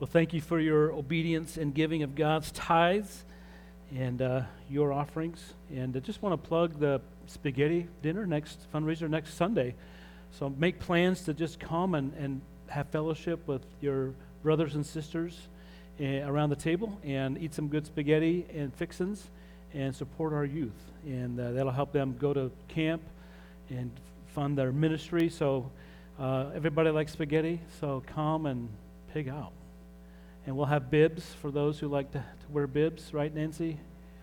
Well, thank you for your obedience and giving of God's tithes and your offerings. And I just want to plug the spaghetti dinner fundraiser next Sunday. So make plans to just come and have fellowship with your brothers and sisters around the table and eat some good spaghetti and fixins and support our youth. And that'll help them go to camp and fund their ministry. So everybody likes spaghetti, so come and pig out. And we'll have bibs for those who like to wear bibs, right, Nancy?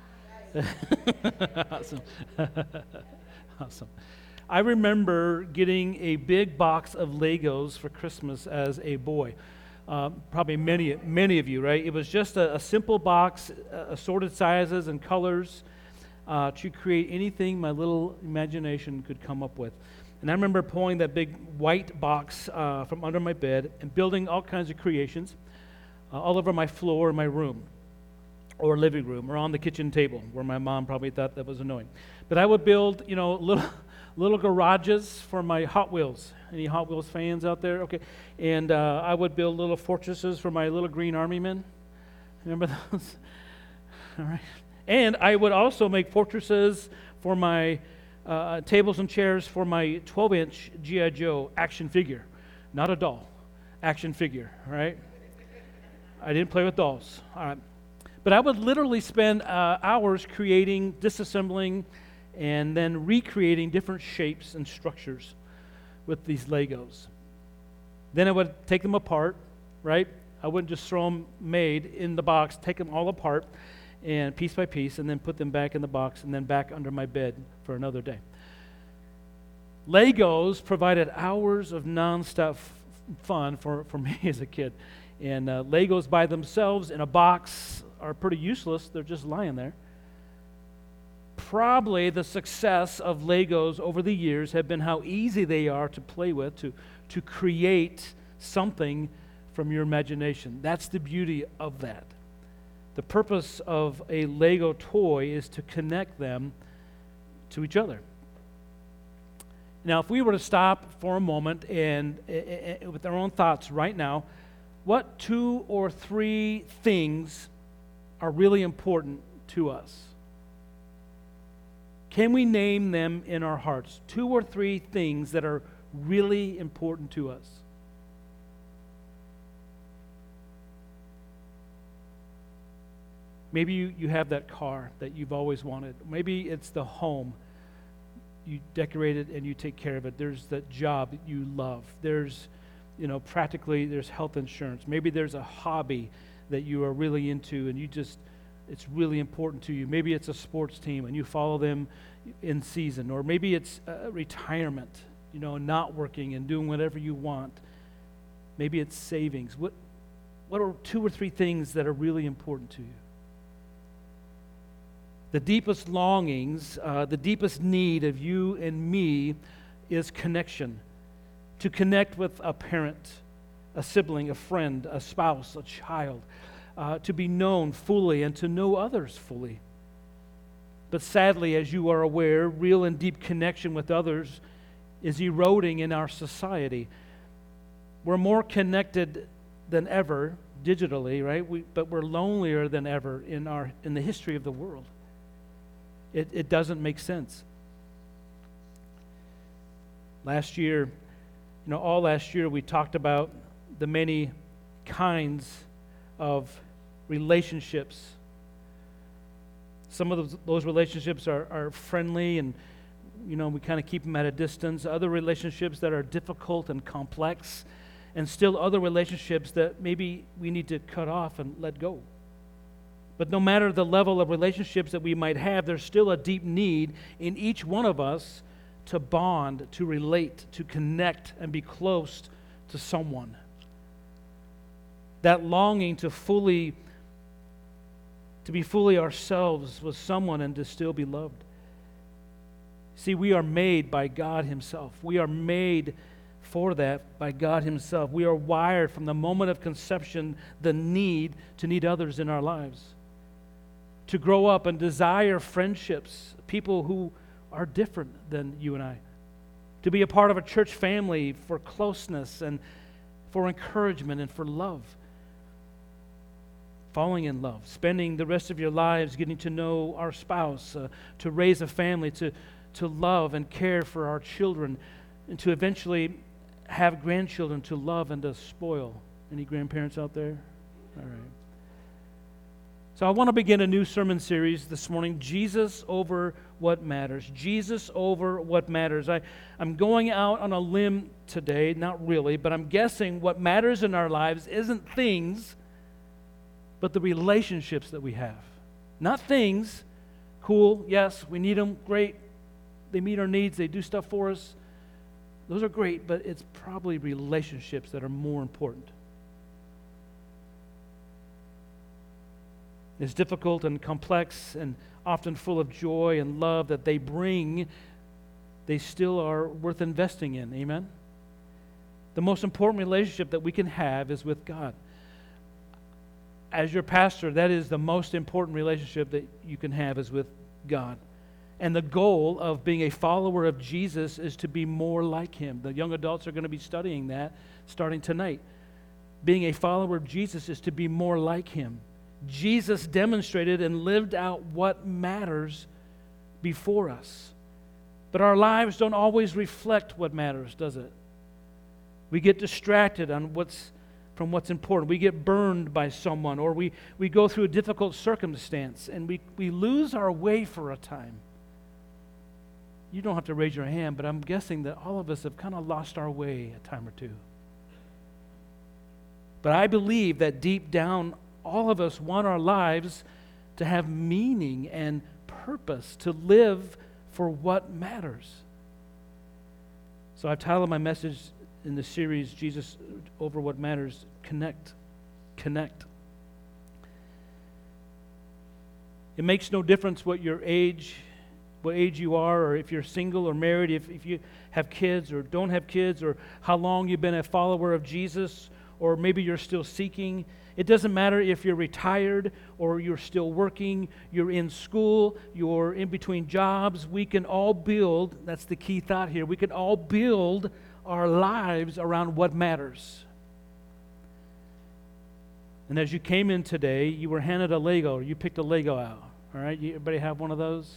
Awesome. Awesome. I remember getting a big box of Legos for Christmas as a boy. Probably many of you, right? It was just a simple box, assorted sizes and colors to create anything my little imagination could come up with. And I remember pulling that big white box from under my bed and building all kinds of creations all over my floor in my room or living room or on the kitchen table where my mom probably thought that was annoying. But I would build, little garages for my Hot Wheels. Any Hot Wheels fans out there? Okay. And I would build little fortresses for my little green army men. Remember those? All right. And I would also make fortresses for my tables and chairs for my 12-inch G.I. Joe action figure. Not a doll. Action figure, all right? I didn't play with dolls. All right. But I would literally spend hours creating, disassembling, and then recreating different shapes and structures with these Legos. Then I would take them apart, right? I wouldn't just throw them made in the box, take them all apart, and piece by piece, and then put them back in the box, and then back under my bed for another day. Legos provided hours of nonstop fun for me as a kid. And Legos by themselves in a box are pretty useless. They're just lying there. Probably the success of Legos over the years have been how easy they are to play with, to create something from your imagination. That's the beauty of that. The purpose of a Lego toy is to connect them to each other. Now, if we were to stop for a moment and with our own thoughts right now, what 2 or 3 things are really important to us? Can we name them in our hearts? 2 or 3 things that are really important to us. Maybe you have that car that you've always wanted. Maybe it's the home. You decorate it and you take care of it. There's that job that you love. There's practically there's health insurance. Maybe there's a hobby that you are really into and it's really important to you. Maybe it's a sports team and you follow them in season. Or maybe it's retirement, not working and doing whatever you want. Maybe it's savings. What are 2 or 3 things that are really important to you? The deepest longings, the deepest need of you and me is connection. To connect with a parent, a sibling, a friend, a spouse, a child, to be known fully and to know others fully. But sadly, as you are aware, real and deep connection with others is eroding in our society. We're more connected than ever digitally, right? But we're lonelier than ever in the history of the world. It doesn't make sense. Last year, all last year we talked about the many kinds of relationships. Some of those relationships are friendly and, we kind of keep them at a distance. Other relationships that are difficult and complex, and still other relationships that maybe we need to cut off and let go. But no matter the level of relationships that we might have, there's still a deep need in each one of us to bond, to relate, to connect, and be close to someone. That longing to be fully ourselves with someone and to still be loved. See, we are made by God Himself. We are made for that by God Himself. We are wired from the moment of conception, the need to need others in our lives. To grow up and desire friendships, people who are different than you and I. To be a part of a church family for closeness and for encouragement and for love. falling in love, spending the rest of your lives getting to know our spouse, to raise a family, to love and care for our children, and to eventually have grandchildren to love and to spoil. Any grandparents out there? All right. So I want to begin a new sermon series this morning, Jesus Over What Matters. Jesus Over What Matters. I'm going out on a limb today, not really, but I'm guessing what matters in our lives isn't things, but the relationships that we have. Not things. Cool, yes, we need them, great. They meet our needs, they do stuff for us. Those are great, but it's probably relationships that are more important. As difficult and complex and often full of joy and love that they bring, they still are worth investing in. Amen? The most important relationship that we can have is with God. As your pastor, that is the most important relationship that you can have is with God. And the goal of being a follower of Jesus is to be more like Him. The young adults are going to be studying that starting tonight. Being a follower of Jesus is to be more like Him. Jesus demonstrated and lived out what matters before us. But our lives don't always reflect what matters, does it? We get distracted from what's important. We get burned by someone, or we go through a difficult circumstance, and we lose our way for a time. You don't have to raise your hand, but I'm guessing that all of us have kind of lost our way a time or two. But I believe that deep down, all of us want our lives to have meaning and purpose, to live for what matters. So I've titled my message in the series, Jesus Over What Matters, Connect. Connect. It makes no difference what age you are, or if you're single or married, if you have kids or don't have kids, or how long you've been a follower of Jesus, or maybe you're still seeking. It doesn't matter if you're retired or you're still working, you're in school, you're in between jobs. We can all build, that's the key thought here, we can all build our lives around what matters. And as you came in today, you were handed a Lego, or you picked a Lego out. All right, everybody have one of those?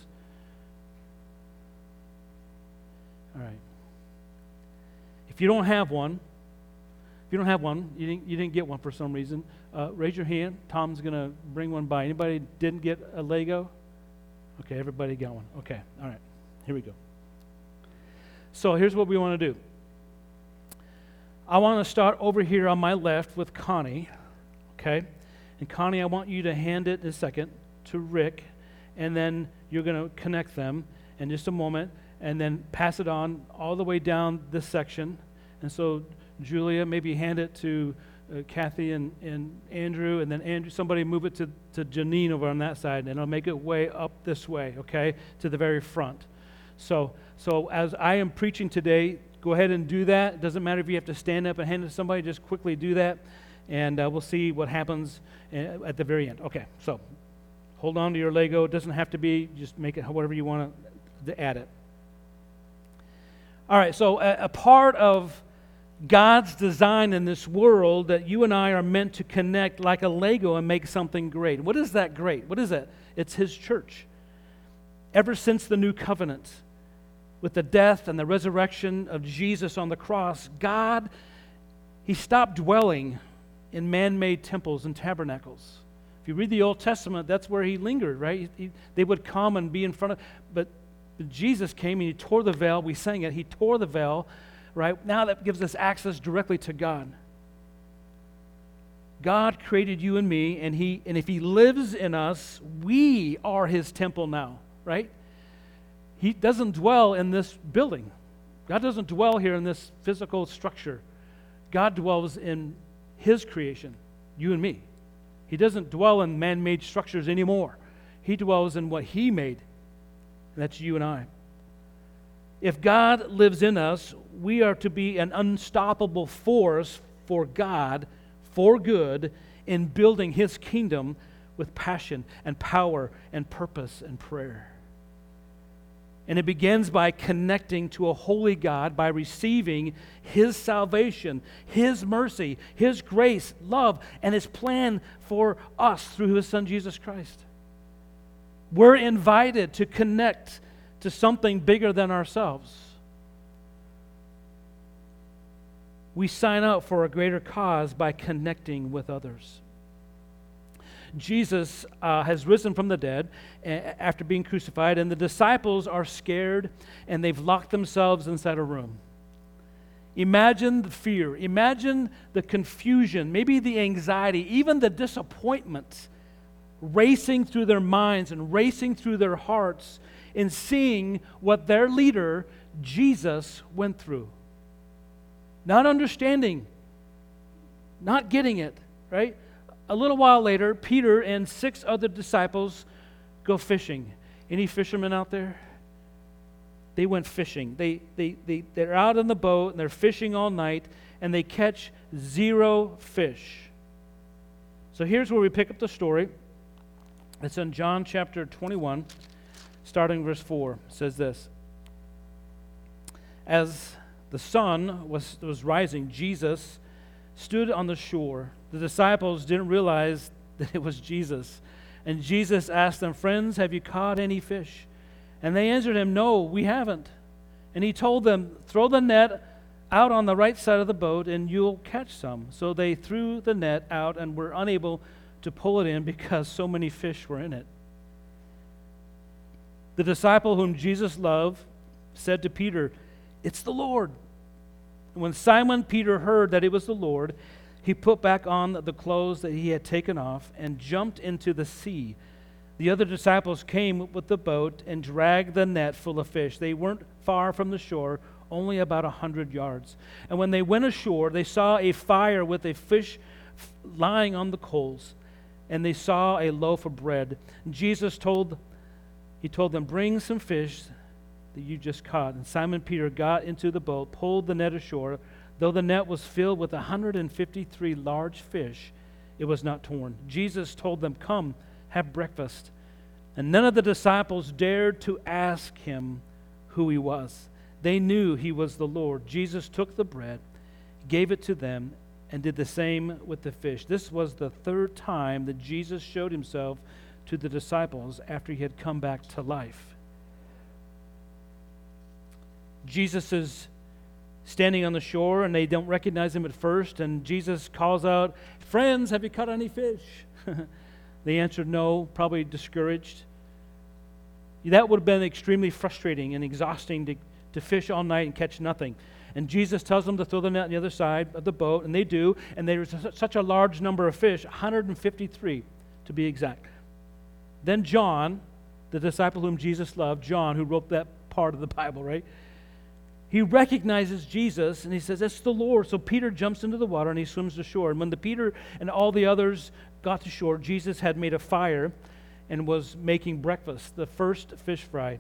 All right. If you don't have one, you didn't get one for some reason, raise your hand. Tom's going to bring one by. Anybody didn't get a Lego? Okay, everybody got one. Okay, all right. Here we go. So here's what we want to do. I want to start over here on my left with Connie, okay? And Connie, I want you to hand it in a second to Rick, and then you're going to connect them in just a moment, and then pass it on all the way down this section. And so Julia, maybe hand it to Kathy and Andrew, and then Andrew, somebody move it to Janine over on that side, and I'll make it way up this way, okay, to the very front. So as I am preaching today, go ahead and do that. It doesn't matter if you have to stand up and hand it to somebody, just quickly do that, and we'll see what happens at the very end. Okay, so hold on to your Lego. It doesn't have to be, just make it however you want to add it. All right, so a part of God's design in this world that you and I are meant to connect like a Lego and make something great. What is that great? What is that? It's His church. Ever since the new covenant, with the death and the resurrection of Jesus on the cross, God, He stopped dwelling in man-made temples and tabernacles. If you read the Old Testament, that's where He lingered, right? They would come and be in front of, but Jesus came and He tore the veil. We sang it. He tore the veil. Right? Now that gives us access directly to God. God created you and me, and if He lives in us, we are His temple now, right? He doesn't dwell in this building. God doesn't dwell here in this physical structure. God dwells in His creation, you and me. He doesn't dwell in man-made structures anymore. He dwells in what He made. And that's you and I. If God lives in us, we are to be an unstoppable force for God, for good, in building His kingdom with passion and power and purpose and prayer. And it begins by connecting to a holy God, by receiving His salvation, His mercy, His grace, love, and His plan for us through His Son, Jesus Christ. We're invited to connect to something bigger than ourselves. We sign up for a greater cause by connecting with others. Jesus has risen from the dead after being crucified, and the disciples are scared, and they've locked themselves inside a room. Imagine the fear. Imagine the confusion, maybe the anxiety, even the disappointment racing through their minds and racing through their hearts in seeing what their leader, Jesus, went through. Not understanding, not getting it, right? A little while later, Peter and 6 other disciples go fishing. Any fishermen out there? They went fishing. They're out in the boat, and they're fishing all night, and they catch 0 fish. So here's where we pick up the story. It's in John chapter 21, starting verse 4. It says this. As the sun was rising, Jesus stood on the shore. The disciples didn't realize that it was Jesus. And Jesus asked them, "Friends, have you caught any fish?" And they answered him, "No, we haven't." And he told them, "Throw the net out on the right side of the boat and you'll catch some." So they threw the net out and were unable to pull it in because so many fish were in it. The disciple whom Jesus loved said to Peter, "It's the Lord." And when Simon Peter heard that it was the Lord, he put back on the clothes that he had taken off and jumped into the sea. The other disciples came with the boat and dragged the net full of fish. They weren't far from the shore, only about 100 yards. And when they went ashore, they saw a fire with a fish lying on the coals, and they saw a loaf of bread. Jesus told them, "Bring some fish that you just caught." And Simon Peter got into the boat, pulled the net ashore. Though the net was filled with 153 large fish, it was not torn. Jesus told them, "Come, have breakfast." And none of the disciples dared to ask him who he was. They knew he was the Lord. Jesus took the bread, gave it to them, and did the same with the fish. This was the 3rd time that Jesus showed himself to the disciples after he had come back to life. Jesus is standing on the shore, and they don't recognize him at first, and Jesus calls out, "Friends, have you caught any fish?" They answered no, probably discouraged. That would have been extremely frustrating and exhausting to fish all night and catch nothing. And Jesus tells them to throw the net on the other side of the boat, and they do, and there's such a large number of fish, 153 to be exact. Then John, the disciple whom Jesus loved, John, who wrote that part of the Bible, right? He recognizes Jesus, and he says, "It's the Lord." So Peter jumps into the water, and he swims to shore. And when Peter and all the others got to shore, Jesus had made a fire and was making breakfast, the first fish fry.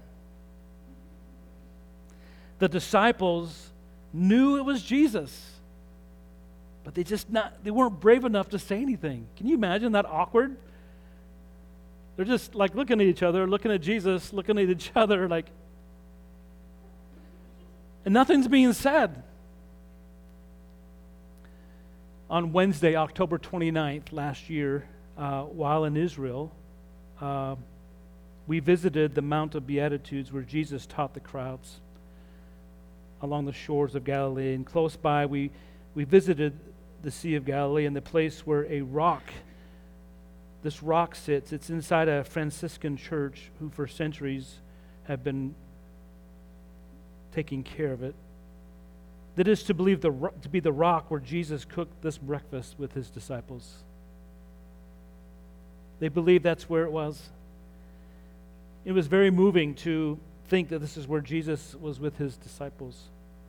The disciples knew it was Jesus, but they weren't brave enough to say anything. Can you imagine that awkward? They're just like looking at each other, looking at Jesus, looking at each other like, and nothing's being said. On Wednesday, October 29th last year, while in Israel, we visited the Mount of Beatitudes where Jesus taught the crowds along the shores of Galilee. And close by, we visited the Sea of Galilee and the place where this rock sits. It's inside a Franciscan church who for centuries have been taking care of it. That is to be the rock where Jesus cooked this breakfast with his disciples. They believe that's where it was. It was very moving to think that this is where Jesus was with his disciples.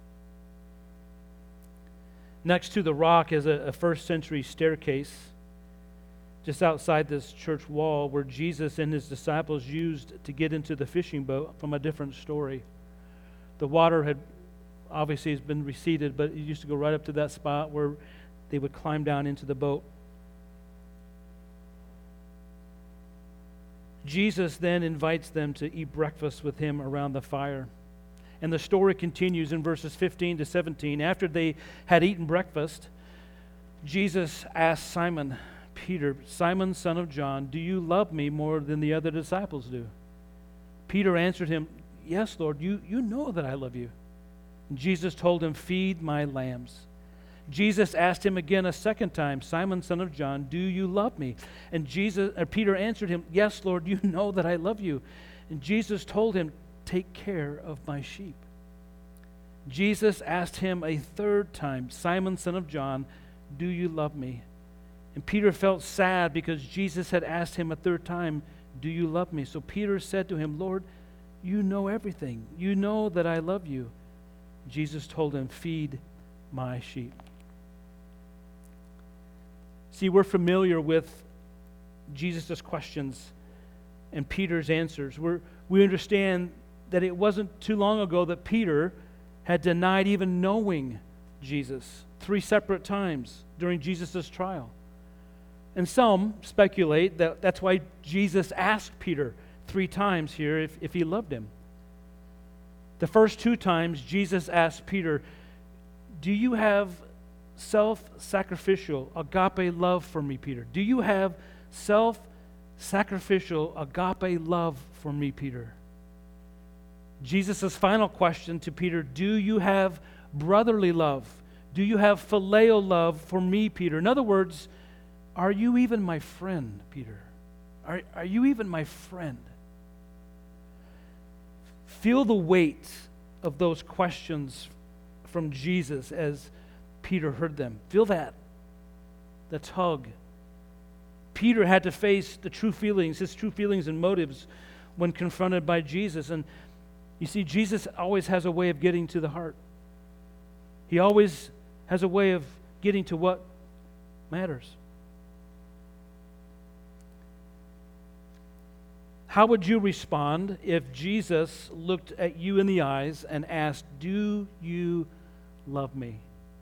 Next to the rock is a first century staircase just outside this church wall where Jesus and his disciples used to get into the fishing boat from a different story. The water has been receded, but it used to go right up to that spot where they would climb down into the boat. Jesus then invites them to eat breakfast with him around the fire. And the story continues in verses 15 to 17. After they had eaten breakfast, Jesus asked Simon Peter, "Simon, son of John, do you love me more than the other disciples do?" Peter answered him, "Yes, Lord, you know that I love you." And Jesus told him, "Feed my lambs." Jesus asked him again a second time, "Simon, son of John, do you love me?" And Peter answered him, "Yes, Lord, you know that I love you." And Jesus told him, "Take care of my sheep." Jesus asked him a third time, "Simon, son of John, do you love me?" And Peter felt sad because Jesus had asked him a third time, "Do you love me?" So Peter said to him, "Lord, you know everything. You know that I love you." Jesus told him, "Feed my sheep." See, we're familiar with Jesus' questions and Peter's answers. We understand that it wasn't too long ago that Peter had denied even knowing Jesus 3 separate times during Jesus' trial. And some speculate that that's why Jesus asked Peter 3 times here if he loved him. The first 2 times, Jesus asked Peter, "Do you have self-sacrificial agape love for me, Peter? Do you have self-sacrificial agape love for me, Peter?" Jesus' final question to Peter, "Do you have brotherly love? Do you have phileo love for me, Peter?" In other words, are you even my friend, Peter? Are you even my friend? Feel the weight of those questions from Jesus as Peter heard them. Feel that tug. Peter had to face the true feelings, his true feelings and motives when confronted by Jesus. And you see, Jesus always has a way of getting to the heart. He always has a way of getting to what matters. How would you respond if Jesus looked at you in the eyes and asked, "Do you love me?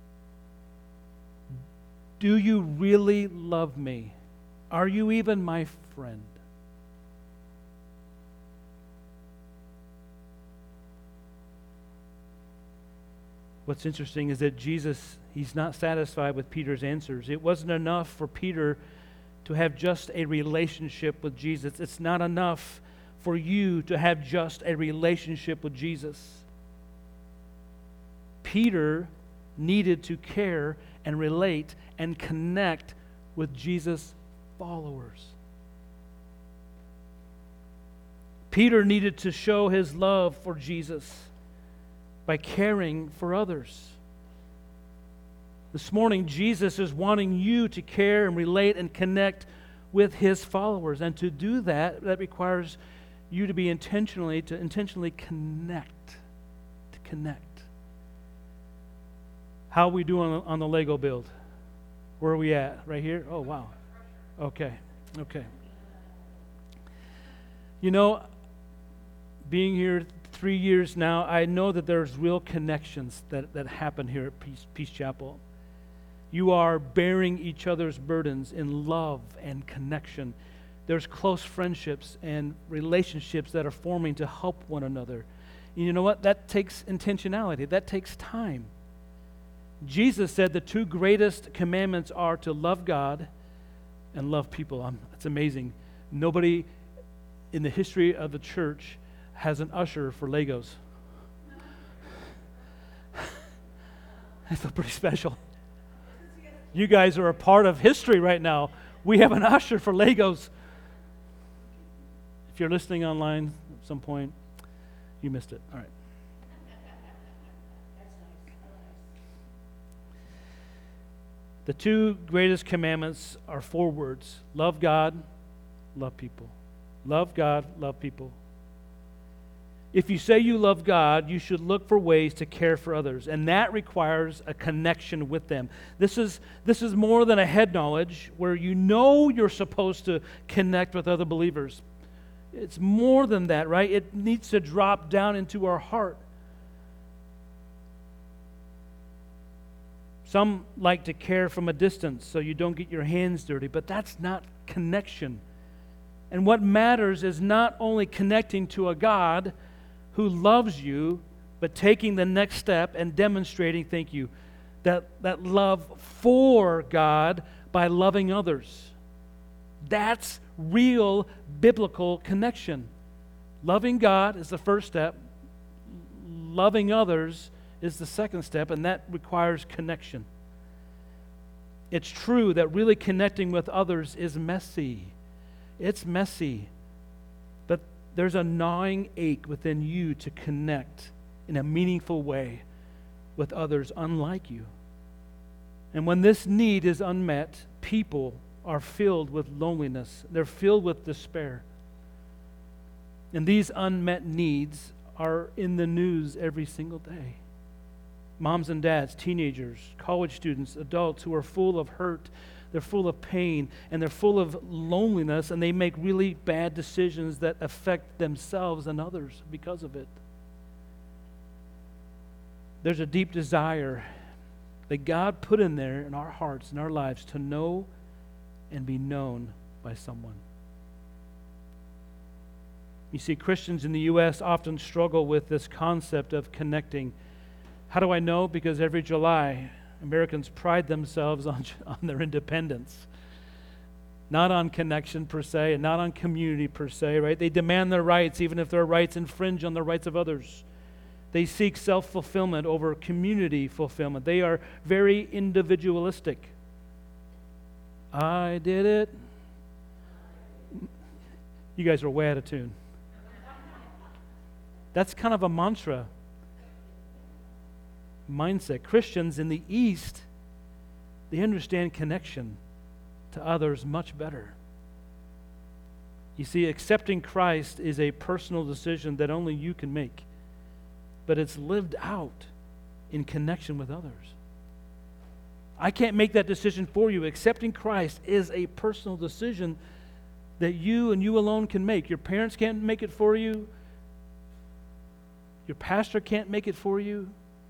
Do you really love me? Are you even my friend?" What's interesting is that Jesus, he's not satisfied with Peter's answers. It wasn't enough for Peter to have just a relationship with Jesus. It's not enough for you to have just a relationship with Jesus. Peter needed to care and relate and connect with Jesus' followers. Peter needed to show his love for Jesus by caring for others. This morning, Jesus is wanting you to care and relate and connect with his followers. And to do that, that requires you to be intentionally connect. To connect. How are we doing on the Lego build? Where are we at? Right here? Oh, wow. Okay. You know, being here 3 years now, I know that there's real connections that happen here at Peace Chapel. You are bearing each other's burdens in love and connection. There's close friendships and relationships that are forming to help one another. And you know what? That takes intentionality. That takes time. Jesus said the 2 greatest commandments are to love God and love people. It's amazing. Nobody in the history of the church has an usher for Legos. I feel pretty special. You guys are a part of history right now. We have an usher for Legos. If you're listening online at some point, you missed it. All right. The 2 greatest commandments are 4 words. Love God, love people. Love God, love people. If you say you love God, you should look for ways to care for others, and that requires a connection with them. This is more than a head knowledge where you know you're supposed to connect with other believers. It's more than that, right? It needs to drop down into our heart. Some like to care from a distance so you don't get your hands dirty, but that's not connection. And what matters is not only connecting to a God who loves you, but taking the next step and demonstrating, thank you, that love for God by loving others. That's real biblical connection. Loving God is the first step. Loving others is the second step, and that requires connection. It's true that really connecting with others is messy. It's messy. But there's a gnawing ache within you to connect in a meaningful way with others unlike you. And when this need is unmet, people are filled with loneliness. They're filled with despair. And these unmet needs are in the news every single day. Moms and dads, teenagers, college students, adults who are full of hurt, they're full of pain, and they're full of loneliness, and they make really bad decisions that affect themselves and others because of it. There's a deep desire that God put in there in our hearts, in our lives, to know and be known by someone. You see, Christians in the U.S. often struggle with this concept of connecting. How do I know? Because every July, Americans pride themselves on their independence. Not on connection per se, and not on community per se, right? They demand their rights, even if their rights infringe on the rights of others. They seek self-fulfillment over community fulfillment. They are very individualistic. I did it. You guys are way out of tune. That's kind of a mantra mindset. Christians in the East, they understand connection to others much better. You see, accepting Christ is a personal decision that only you can make, but it's lived out in connection with others. I can't make that decision for you. Accepting Christ is a personal decision that you and you alone can make. Your parents can't make it for you. Your pastor can't make it for you.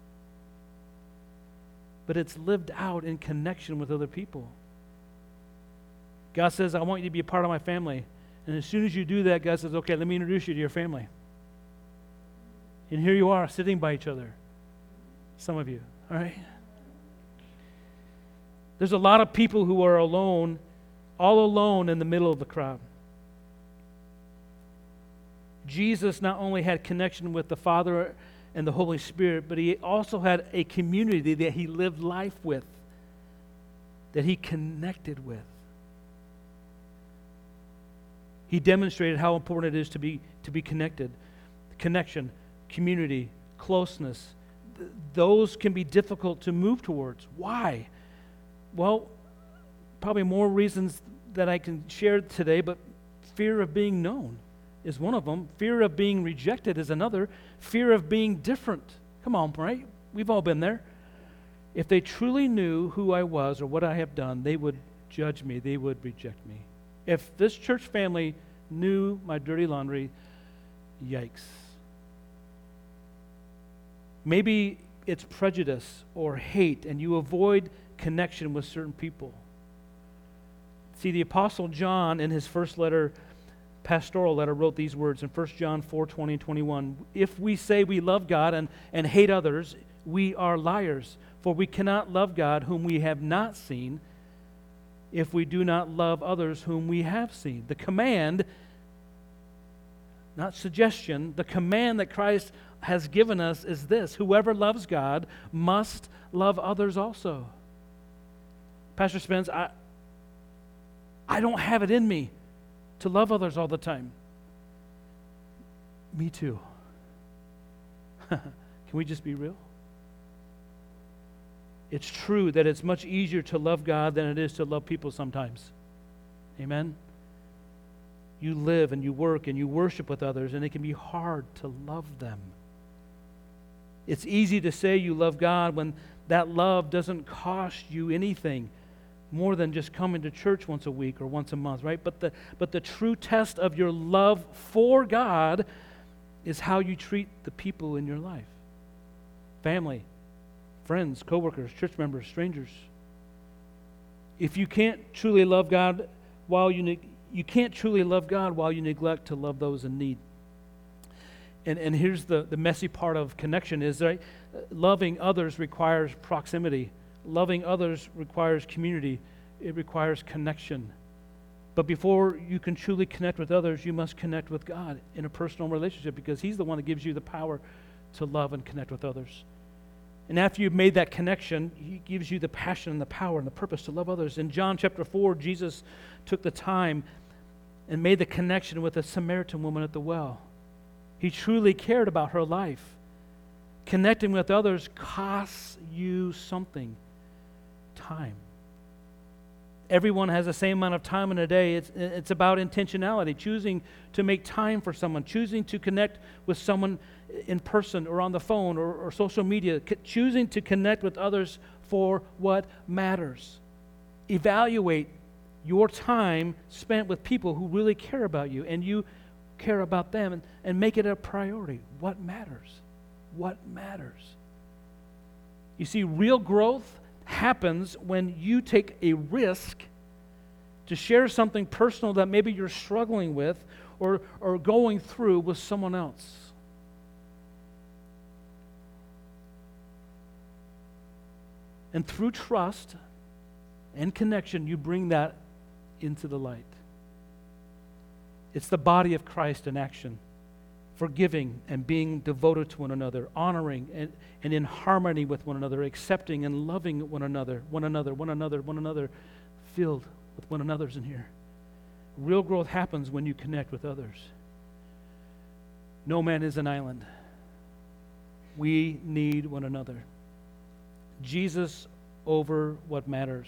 But it's lived out in connection with other people. God says, I want you to be a part of my family. And as soon as you do that, God says, okay, let me introduce you to your family. And here you are, sitting by each other. Some of you, all right? There's a lot of people who are alone, all alone in the middle of the crowd. Jesus not only had connection with the Father and the Holy Spirit, but he also had a community that he lived life with, that he connected with. He demonstrated how important it is to be connected. Connection, community, closeness, those can be difficult to move towards. Why? Well, probably more reasons that I can share today, but fear of being known is one of them. Fear of being rejected is another. Fear of being different. Come on, right? We've all been there. If they truly knew who I was or what I have done, they would judge me. They would reject me. If this church family knew my dirty laundry, yikes. Maybe it's prejudice or hate, and you avoid connection with certain people. See, the Apostle John, in his first letter, pastoral letter, wrote these words in 1 John 4:20 and 21. If we say we love God and hate others, we are liars. For we cannot love God whom we have not seen if we do not love others whom we have seen. The command, not suggestion, the command that Christ has given us is this: whoever loves God must love others also. Pastor Spence, I don't have it in me to love others all the time. Me too. Can we just be real? It's true that it's much easier to love God than it is to love people sometimes. Amen? You live and you work and you worship with others, and it can be hard to love them. It's easy to say you love God when that love doesn't cost you anything more than just coming to church once a week or once a month, right? But the true test of your love for God is how you treat the people in your life. Family, friends, coworkers, church members, strangers. If you can't truly love God while you you can't truly love God while you neglect to love those in need. And here's the messy part of connection is, right? Loving others requires proximity. Loving others requires community. It requires connection. But before you can truly connect with others, you must connect with God in a personal relationship, because He's the one that gives you the power to love and connect with others. And after you've made that connection, He gives you the passion and the power and the purpose to love others. In John chapter 4, Jesus took the time and made the connection with a Samaritan woman at the well. He truly cared about her life. Connecting with others costs you something. Time. Everyone has the same amount of time in a day. It's about intentionality, choosing to make time for someone, choosing to connect with someone in person or on the phone or social media, choosing to connect with others for what matters. Evaluate your time spent with people who really care about you and you care about them, and make it a priority. What matters? What matters? You see, real growth happens when you take a risk to share something personal that maybe you're struggling with or going through with someone else. And through trust and connection, you bring that into the light. It's the body of Christ in action, forgiving and being devoted to one another, honoring and in harmony with one another, accepting and loving one another, filled with one another's in here. Real growth happens when you connect with others. No man is an island. We need one another. Jesus over what matters.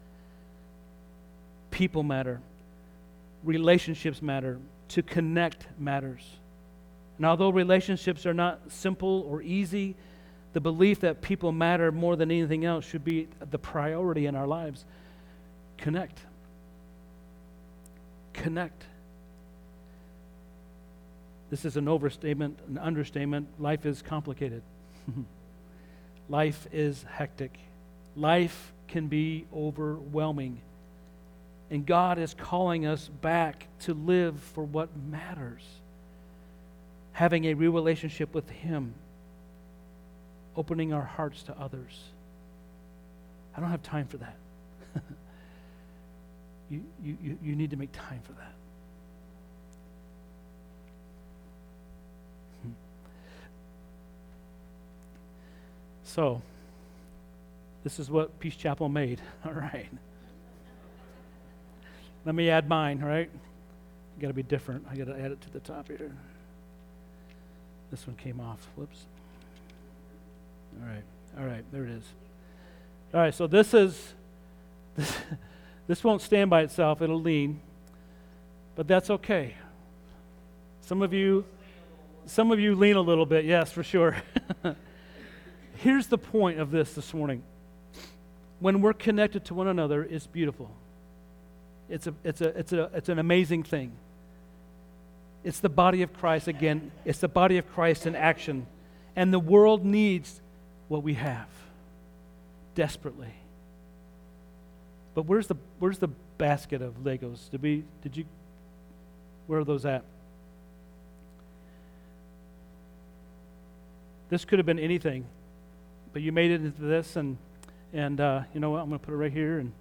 People matter. Relationships matter. To connect matters. And although relationships are not simple or easy, the belief that people matter more than anything else should be the priority in our lives. Connect. Connect. This is an overstatement, an understatement. Life is complicated. Life is hectic. Life can be overwhelming. And God is calling us back to live for what matters. Having a real relationship with Him. Opening our hearts to others. I don't have time for that. You need to make time for that. So, this is what Peace Chapel made. All right. Let me add mine, all right? You got to be different. I got to add it to the top here. This one came off. Whoops. All right, there it is. All right, so this won't stand by itself. It'll lean. But that's okay. Some of you lean a little bit, yes, for sure. Here's the point of this morning. When we're connected to one another, it's beautiful. It's an amazing thing. It's the body of Christ again. It's the body of Christ in action. And the world needs what we have desperately. But where's the basket of Legos? Where are those at? This could have been anything, but you made it into this, and you know what? I'm going to put it right here. And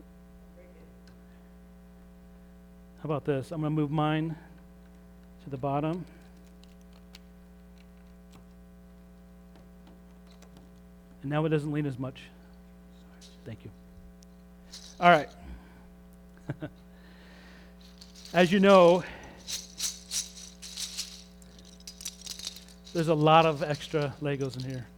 how about this? I'm going to move mine to the bottom. And now it doesn't lean as much. Thank you. All right. As you know, there's a lot of extra Legos in here.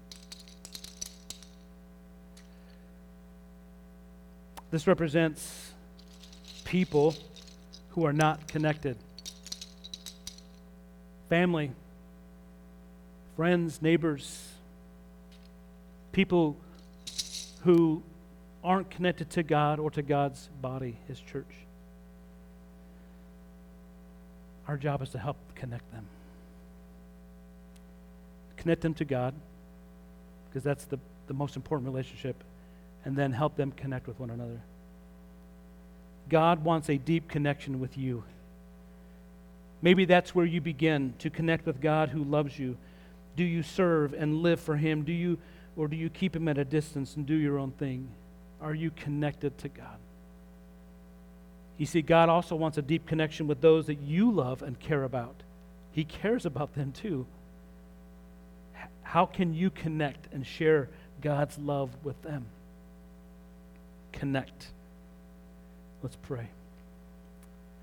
This represents people who are not connected. Family, friends, neighbors, people who aren't connected to God or to God's body, His church. Our job is to help connect them. Connect them to God, because that's the most important relationship, and then help them connect with one another. God wants a deep connection with you. Maybe that's where you begin to connect with God who loves you. Do you serve and live for Him? Or do you keep Him at a distance and do your own thing? Are you connected to God? You see, God also wants a deep connection with those that you love and care about. He cares about them too. How can you connect and share God's love with them? Connect. Let's pray.